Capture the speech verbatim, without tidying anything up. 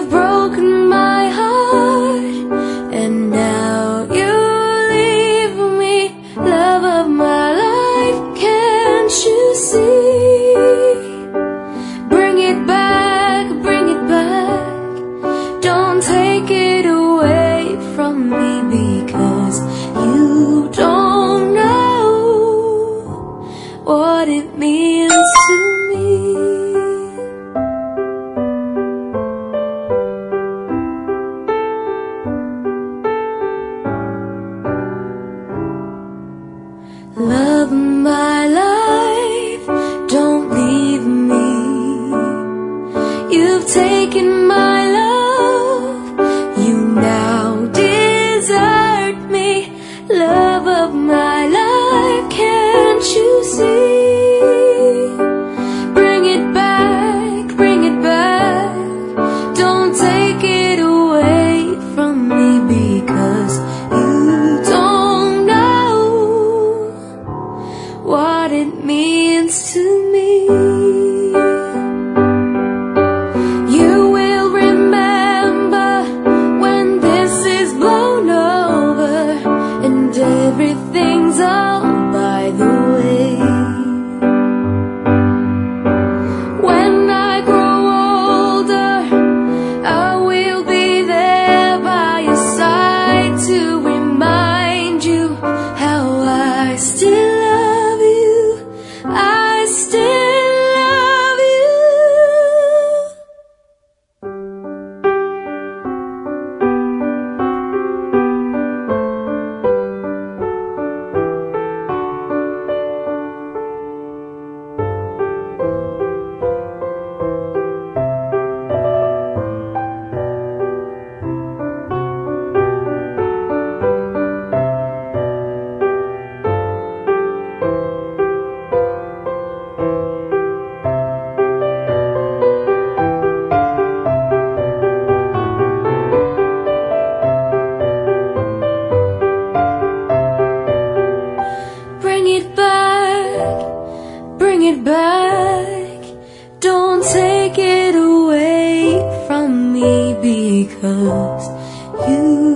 You've broken my heart, and now you leave me, love of my life. Can't you see? Bring it back, bring it back. Don't take it away from me, because you don't know what it means to me. Love my life, don't leave me. You've taken my love, you now desert me. Love of my life, can't you see? Bring it back, bring it back. Don't take it away from me, because you don't know what it means to me. You will remember when this is blown over and everything's all by the way. When I grow older, I will be there by your side to remind you how I still love you. I still love you. Bring it back, bring it back. Don't take it away from me, because you